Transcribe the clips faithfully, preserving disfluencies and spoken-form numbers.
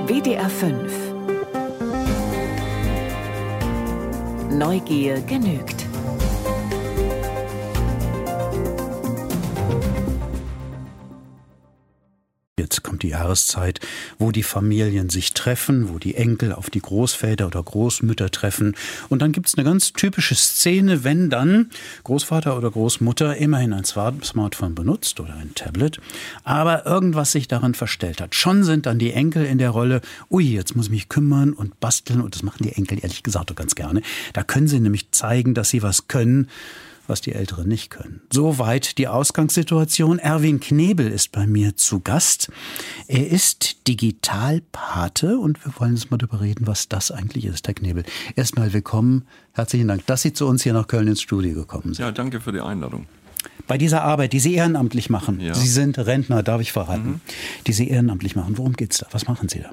W D R fünf. Neugier genügt. Jetzt kommt die Jahreszeit, wo die Familien sich treffen, wo die Enkel auf die Großväter oder Großmütter treffen. Und dann gibt es eine ganz typische Szene, wenn dann Großvater oder Großmutter immerhin ein Smartphone benutzt oder ein Tablet, aber irgendwas sich daran verstellt hat. Schon sind dann die Enkel in der Rolle, ui, jetzt muss ich mich kümmern und basteln. Und das machen die Enkel ehrlich gesagt auch ganz gerne. Da können sie nämlich zeigen, dass sie was können, was die Älteren nicht können. Soweit die Ausgangssituation. Erwin Knebel ist bei mir zu Gast. Er ist Digitalpate und wir wollen jetzt mal darüber reden, was das eigentlich ist, Herr Knebel. Erstmal willkommen, herzlichen Dank, dass Sie zu uns hier nach Köln ins Studio gekommen sind. Ja, danke für die Einladung. Bei dieser Arbeit, die Sie ehrenamtlich machen, ja. Sie sind Rentner, darf ich verraten, mhm. die Sie ehrenamtlich machen, worum geht's da? Was machen Sie da?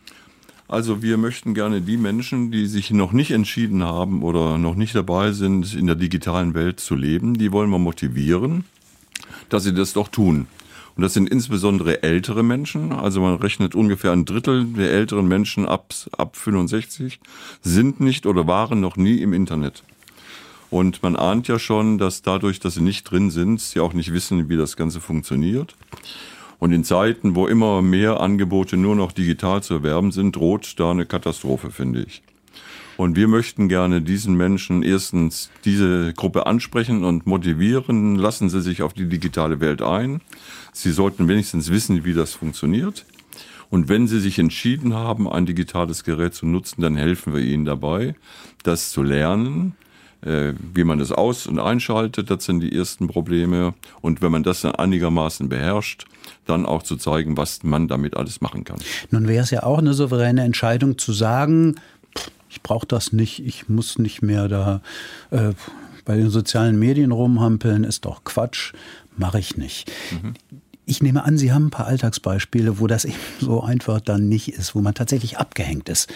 Also wir möchten gerne die Menschen, die sich noch nicht entschieden haben oder noch nicht dabei sind, in der digitalen Welt zu leben, die wollen wir motivieren, dass sie das doch tun. Und das sind insbesondere ältere Menschen, also man rechnet ungefähr ein Drittel der älteren Menschen ab, ab fünfundsechzig sind nicht oder waren noch nie im Internet. Und man ahnt ja schon, dass dadurch, dass sie nicht drin sind, sie auch nicht wissen, wie das Ganze funktioniert. Und in Zeiten, wo immer mehr Angebote nur noch digital zu erwerben sind, droht da eine Katastrophe, finde ich. Und wir möchten gerne diesen Menschen erstens diese Gruppe ansprechen und motivieren. Lassen Sie sich auf die digitale Welt ein. Sie sollten wenigstens wissen, wie das funktioniert. Und wenn Sie sich entschieden haben, ein digitales Gerät zu nutzen, dann helfen wir Ihnen dabei, das zu lernen. Wie man das aus- und einschaltet, das sind die ersten Probleme. Und wenn man das dann einigermaßen beherrscht, dann auch zu zeigen, was man damit alles machen kann. Nun wäre es ja auch eine souveräne Entscheidung zu sagen, ich brauche das nicht, ich muss nicht mehr da äh, bei den sozialen Medien rumhampeln, ist doch Quatsch, mache ich nicht. Mhm. Ich nehme an, Sie haben ein paar Alltagsbeispiele, wo das eben so einfach dann nicht ist, wo man tatsächlich abgehängt ist.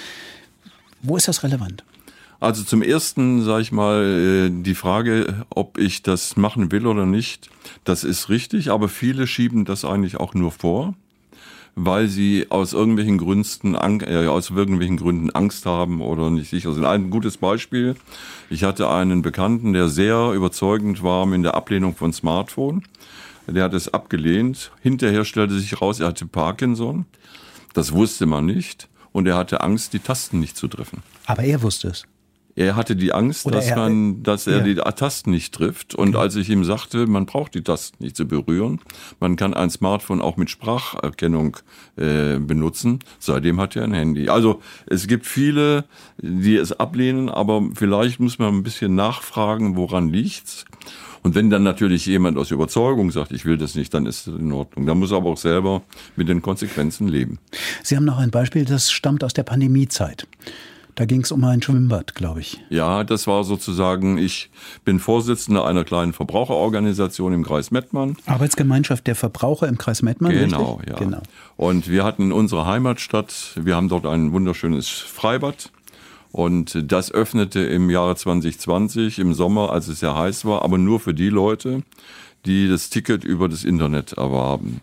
Wo ist das relevant? Also zum Ersten, sage ich mal, die Frage, ob ich das machen will oder nicht, das ist richtig, aber viele schieben das eigentlich auch nur vor, weil sie aus irgendwelchen Gründen, äh, aus irgendwelchen Gründen Angst haben oder nicht sicher sind. Ein gutes Beispiel, ich hatte einen Bekannten, der sehr überzeugend war in der Ablehnung von Smartphone. Der hat es abgelehnt. Hinterher stellte sich raus, er hatte Parkinson. Das wusste man nicht und er hatte Angst, die Tasten nicht zu treffen. Aber er wusste es. Er hatte die Angst, dass, er, man, dass er ja. die Tasten nicht trifft. Und okay. als ich ihm sagte, man braucht die Tasten nicht zu berühren, man kann ein Smartphone auch mit Spracherkennung äh, benutzen, seitdem hat er ein Handy. Also es gibt viele, die es ablehnen, aber vielleicht muss man ein bisschen nachfragen, woran liegt's. Und wenn dann natürlich jemand aus Überzeugung sagt, ich will das nicht, dann ist es in Ordnung. Dann muss er aber auch selber mit den Konsequenzen leben. Sie haben noch ein Beispiel, das stammt aus der Pandemiezeit. Da ging es um ein Schwimmbad, glaube ich. Ja, das war sozusagen, ich bin Vorsitzender einer kleinen Verbraucherorganisation im Kreis Mettmann. Arbeitsgemeinschaft der Verbraucher im Kreis Mettmann, genau, richtig? Ja. Genau. Und wir hatten in unserer Heimatstadt, wir haben dort ein wunderschönes Freibad. Und das öffnete im Jahre zwanzig zwanzig, im Sommer, als es sehr heiß war, aber nur für die Leute, die das Ticket über das Internet erwarben.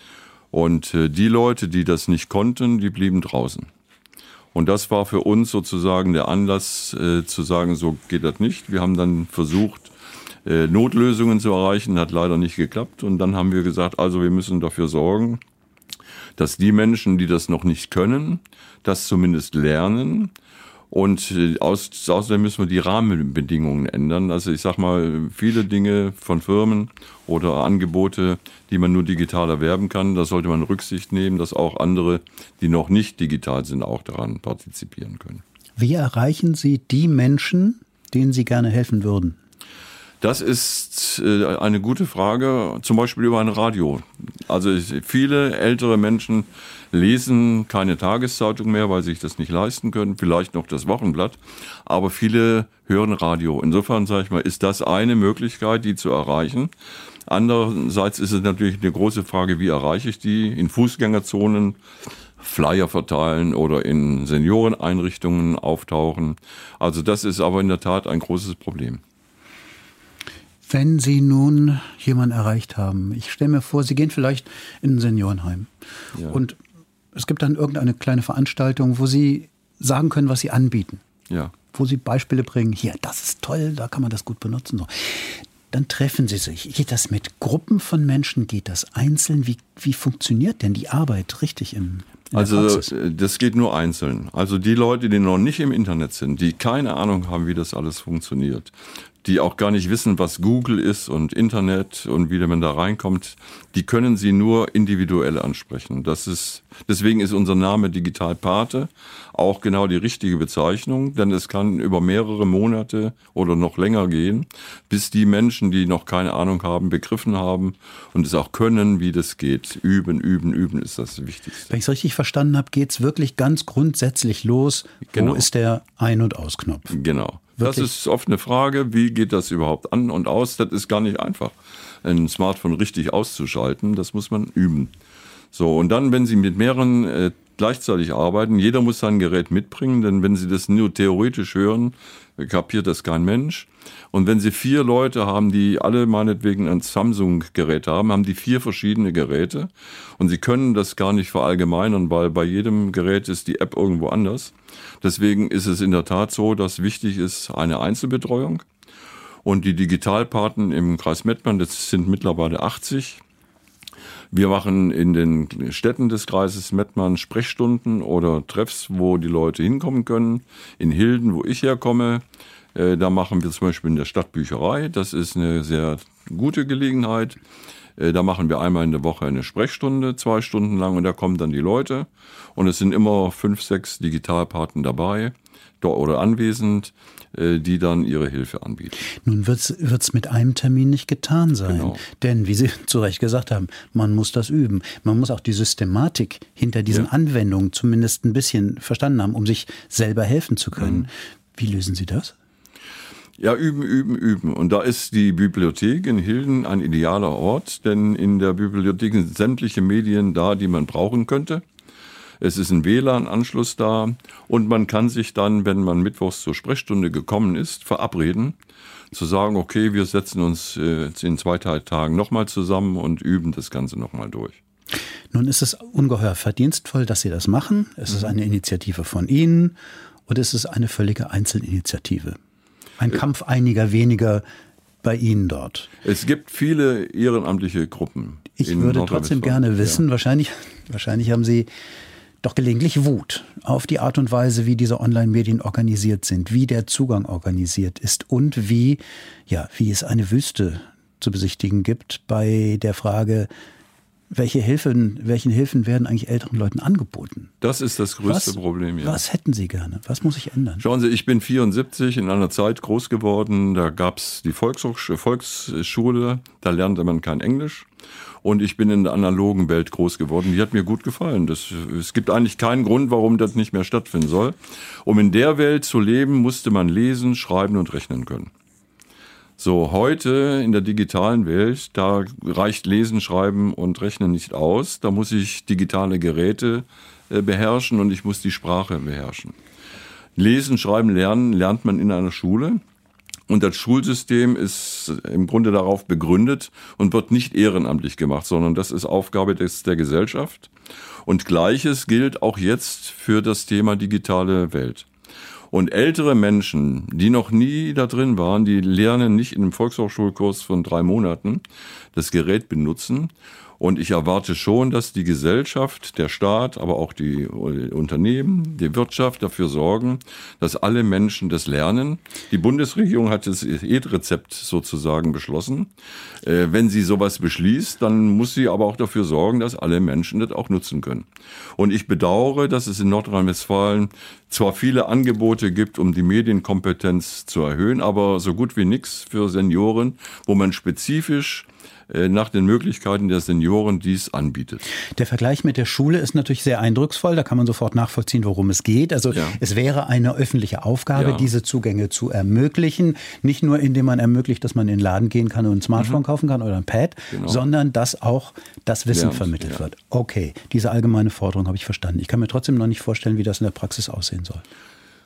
Und die Leute, die das nicht konnten, die blieben draußen. Und das war für uns sozusagen der Anlass äh, zu sagen, so geht das nicht. Wir haben dann versucht, äh, Notlösungen zu erreichen, hat leider nicht geklappt. Und dann haben wir gesagt, also wir müssen dafür sorgen, dass die Menschen, die das noch nicht können, das zumindest lernen. Und äh, aus, außerdem müssen wir die Rahmenbedingungen ändern. Also ich sag mal, viele Dinge von Firmen oder Angebote, die man nur digital erwerben kann, da sollte man Rücksicht nehmen, dass auch andere, die noch nicht digital sind, auch daran partizipieren können. Wie erreichen Sie die Menschen, denen Sie gerne helfen würden? Das ist eine gute Frage, zum Beispiel über ein Radio. Also viele ältere Menschen lesen keine Tageszeitung mehr, weil sie sich das nicht leisten können, vielleicht noch das Wochenblatt, aber viele hören Radio. Insofern, sage ich mal, ist das eine Möglichkeit, die zu erreichen. Andererseits ist es natürlich eine große Frage, wie erreiche ich die? In Fußgängerzonen Flyer verteilen oder in Senioreneinrichtungen auftauchen. Also das ist aber in der Tat ein großes Problem. Wenn Sie nun jemanden erreicht haben, ich stelle mir vor, Sie gehen vielleicht in ein Seniorenheim ja. und es gibt dann irgendeine kleine Veranstaltung, wo Sie sagen können, was Sie anbieten. Ja. Wo Sie Beispiele bringen, hier, das ist toll, da kann man das gut benutzen. So. Dann treffen Sie sich. Geht das mit Gruppen von Menschen? Geht das einzeln? Wie, wie funktioniert denn die Arbeit richtig im in Also der Praxis? Das geht nur einzeln. Also die Leute, die noch nicht im Internet sind, die keine Ahnung haben, wie das alles funktioniert, die auch gar nicht wissen, was Google ist und Internet und wie man da reinkommt, die können Sie nur individuell ansprechen. Das ist, deswegen ist unser Name Digital Pate auch genau die richtige Bezeichnung, denn es kann über mehrere Monate oder noch länger gehen, bis die Menschen, die noch keine Ahnung haben, begriffen haben und es auch können, wie das geht. Üben, üben, üben ist das Wichtigste. Wenn ich es richtig verstanden habe, geht es wirklich ganz grundsätzlich los. Genau. Wo ist der Ein- und Ausknopf? Genau. Wirklich? Das ist oft eine Frage, wie geht das überhaupt an und aus? Das ist gar nicht einfach, ein Smartphone richtig auszuschalten. Das muss man üben. So, und dann, wenn Sie mit mehreren äh, gleichzeitig arbeiten, jeder muss sein Gerät mitbringen, denn wenn Sie das nur theoretisch hören, kapiert das kein Mensch. Und wenn Sie vier Leute haben, die alle meinetwegen ein Samsung-Gerät haben, haben die vier verschiedene Geräte. Und Sie können das gar nicht verallgemeinern, weil bei jedem Gerät ist die App irgendwo anders. Deswegen ist es in der Tat so, dass wichtig ist eine Einzelbetreuung. Und die Digitalpaten im Kreis Mettmann, das sind mittlerweile achtzig. Wir machen in den Städten des Kreises Mettmann Sprechstunden oder Treffs, wo die Leute hinkommen können. In Hilden, wo ich herkomme, äh, da machen wir zum Beispiel in der Stadtbücherei. Das ist eine sehr gute Gelegenheit. Äh, da machen wir einmal in der Woche eine Sprechstunde, zwei Stunden lang, und da kommen dann die Leute. Und es sind immer fünf, sechs Digitalpaten dabei oder anwesend, die dann ihre Hilfe anbieten. Nun wird es mit einem Termin nicht getan sein. Genau. Denn, wie Sie zu Recht gesagt haben, man muss das üben. Man muss auch die Systematik hinter diesen Ja. Anwendungen zumindest ein bisschen verstanden haben, um sich selber helfen zu können. Mhm. Wie lösen Sie das? Ja, üben, üben, üben. Und da ist die Bibliothek in Hilden ein idealer Ort, denn in der Bibliothek sind sämtliche Medien da, die man brauchen könnte. Es ist ein W L A N-Anschluss da und man kann sich dann, wenn man mittwochs zur Sprechstunde gekommen ist, verabreden, zu sagen, okay, wir setzen uns in zwei, drei Tagen nochmal zusammen und üben das Ganze nochmal durch. Nun ist es ungeheuer verdienstvoll, dass Sie das machen. Es mhm. ist eine Initiative von Ihnen und es ist eine völlige Einzelinitiative. Ein äh, Kampf einiger weniger bei Ihnen dort. Es gibt viele ehrenamtliche Gruppen. Ich würde trotzdem gerne wissen, ja. wahrscheinlich, wahrscheinlich haben Sie doch gelegentlich Wut auf die Art und Weise, wie diese Online-Medien organisiert sind, wie der Zugang organisiert ist und wie, ja, wie es eine Wüste zu besichtigen gibt bei der Frage, welche Hilfen, welchen Hilfen werden eigentlich älteren Leuten angeboten? Das ist das größte was, Problem, ja. Was hätten Sie gerne? Was muss sich ändern? Schauen Sie, ich bin vierundsiebzig, in einer Zeit groß geworden, da gab es die Volkshochschule, Volksschule, da lernte man kein Englisch. Und ich bin in der analogen Welt groß geworden. Die hat mir gut gefallen. Das, es gibt eigentlich keinen Grund, warum das nicht mehr stattfinden soll. Um in der Welt zu leben, musste man lesen, schreiben und rechnen können. So, heute in der digitalen Welt, da reicht Lesen, Schreiben und Rechnen nicht aus. Da muss ich digitale Geräte äh, beherrschen und ich muss die Sprache beherrschen. Lesen, Schreiben, Lernen lernt man in einer Schule. Und das Schulsystem ist im Grunde darauf begründet und wird nicht ehrenamtlich gemacht, sondern das ist Aufgabe des, der Gesellschaft. Und Gleiches gilt auch jetzt für das Thema digitale Welt. Und ältere Menschen, die noch nie da drin waren, die lernen nicht in einem Volkshochschulkurs von drei Monaten das Gerät benutzen. Und ich erwarte schon, dass die Gesellschaft, der Staat, aber auch die Unternehmen, die Wirtschaft dafür sorgen, dass alle Menschen das lernen. Die Bundesregierung hat das E-Rezept sozusagen beschlossen. Äh, wenn sie sowas beschließt, dann muss sie aber auch dafür sorgen, dass alle Menschen das auch nutzen können. Und ich bedauere, dass es in Nordrhein-Westfalen zwar viele Angebote gibt, um die Medienkompetenz zu erhöhen, aber so gut wie nichts für Senioren, wo man spezifisch nach den Möglichkeiten der Senioren dies anbietet. Der Vergleich mit der Schule ist natürlich sehr eindrucksvoll. Da kann man sofort nachvollziehen, worum es geht. Also ja. es wäre eine öffentliche Aufgabe, ja. diese Zugänge zu ermöglichen. Nicht nur, indem man ermöglicht, dass man in den Laden gehen kann und ein Smartphone mhm. kaufen kann oder ein Pad, genau. sondern dass auch das Wissen Lernt, vermittelt ja. wird. Okay, diese allgemeine Forderung habe ich verstanden. Ich kann mir trotzdem noch nicht vorstellen, wie das in der Praxis aussehen soll.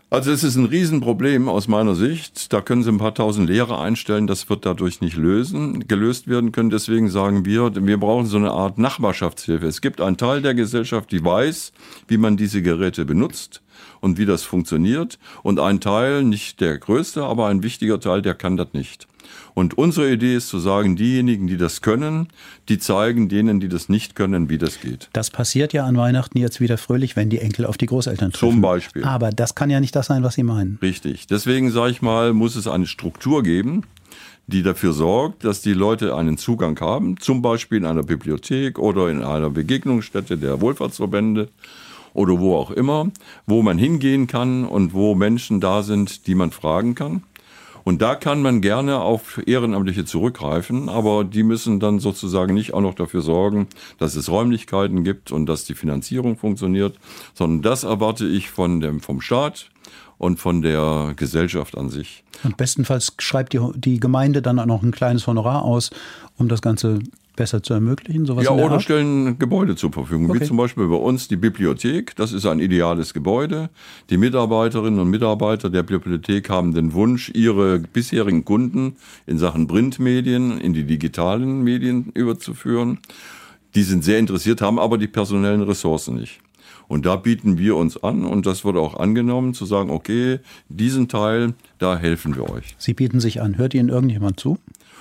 Also es ist ein Riesenproblem aus meiner Sicht. Da können Sie ein paar tausend Lehrer einstellen, das wird dadurch nicht lösen, gelöst werden können. Deswegen sagen wir, wir brauchen so eine Art Nachbarschaftshilfe. Es gibt einen Teil der Gesellschaft, die weiß, wie man diese Geräte benutzt und wie das funktioniert. Und ein Teil, nicht der größte, aber ein wichtiger Teil, der kann das nicht. Und unsere Idee ist zu sagen, diejenigen, die das können, die zeigen denen, die das nicht können, wie das geht. Das passiert ja an Weihnachten jetzt wieder fröhlich, wenn die Enkel auf die Großeltern treffen. Zum Beispiel. Aber das kann ja nicht das sein, was Sie meinen. Richtig. Deswegen sage ich mal, muss es eine Struktur geben, die dafür sorgt, dass die Leute einen Zugang haben, zum Beispiel in einer Bibliothek oder in einer Begegnungsstätte der Wohlfahrtsverbände oder wo auch immer, wo man hingehen kann und wo Menschen da sind, die man fragen kann. Und da kann man gerne auf Ehrenamtliche zurückgreifen, aber die müssen dann sozusagen nicht auch noch dafür sorgen, dass es Räumlichkeiten gibt und dass die Finanzierung funktioniert, sondern das erwarte ich von dem, vom Staat und von der Gesellschaft an sich. Und bestenfalls schreibt die, die Gemeinde dann auch noch ein kleines Honorar aus, um das Ganze besser zu ermöglichen? Sowas ja, in der oder Art? stellen Gebäude zur Verfügung, Okay. wie zum Beispiel bei uns die Bibliothek. Das ist ein ideales Gebäude. Die Mitarbeiterinnen und Mitarbeiter der Bibliothek haben den Wunsch, ihre bisherigen Kunden in Sachen Printmedien in die digitalen Medien überzuführen. Die sind sehr interessiert, haben aber die personellen Ressourcen nicht. Und da bieten wir uns an, und das wurde auch angenommen, zu sagen, okay, diesen Teil, da helfen wir euch. Sie bieten sich an. Hört Ihnen irgendjemand zu?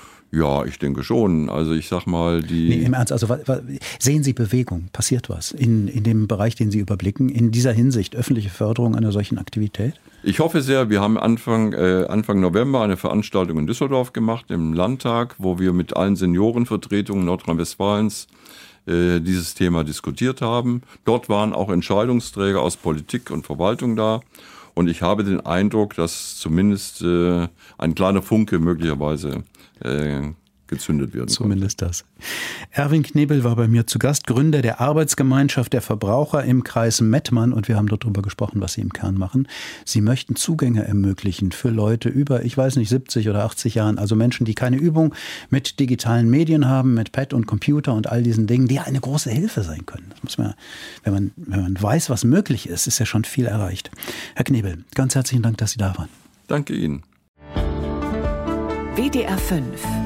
Ja, ich denke schon. Also ich sag mal, die... Nee, im Ernst, also wa- wa- sehen Sie Bewegung? Passiert was in, in dem Bereich, den Sie überblicken, in dieser Hinsicht, öffentliche Förderung einer solchen Aktivität? Ich hoffe sehr, wir haben Anfang, äh, Anfang November eine Veranstaltung in Düsseldorf gemacht, im Landtag, wo wir mit allen Seniorenvertretungen Nordrhein-Westfalens äh, dieses Thema diskutiert haben. Dort waren auch Entscheidungsträger aus Politik und Verwaltung da. Und ich habe den Eindruck, dass zumindest äh, ein kleiner Funke möglicherweise äh, gezündet werden Zumindest konnte. Das. Erwin Knebel war bei mir zu Gast, Gründer der Arbeitsgemeinschaft der Verbraucher im Kreis Mettmann, und wir haben dort darüber gesprochen, was Sie im Kern machen. Sie möchten Zugänge ermöglichen für Leute über, ich weiß nicht, siebzig oder achtzig Jahren, also Menschen, die keine Übung mit digitalen Medien haben, mit Pad und Computer und all diesen Dingen, die eine große Hilfe sein können. Das muss man, wenn man, wenn man weiß, was möglich ist, ist ja schon viel erreicht. Herr Knebel, ganz herzlichen Dank, dass Sie da waren. Danke Ihnen. W D R fünf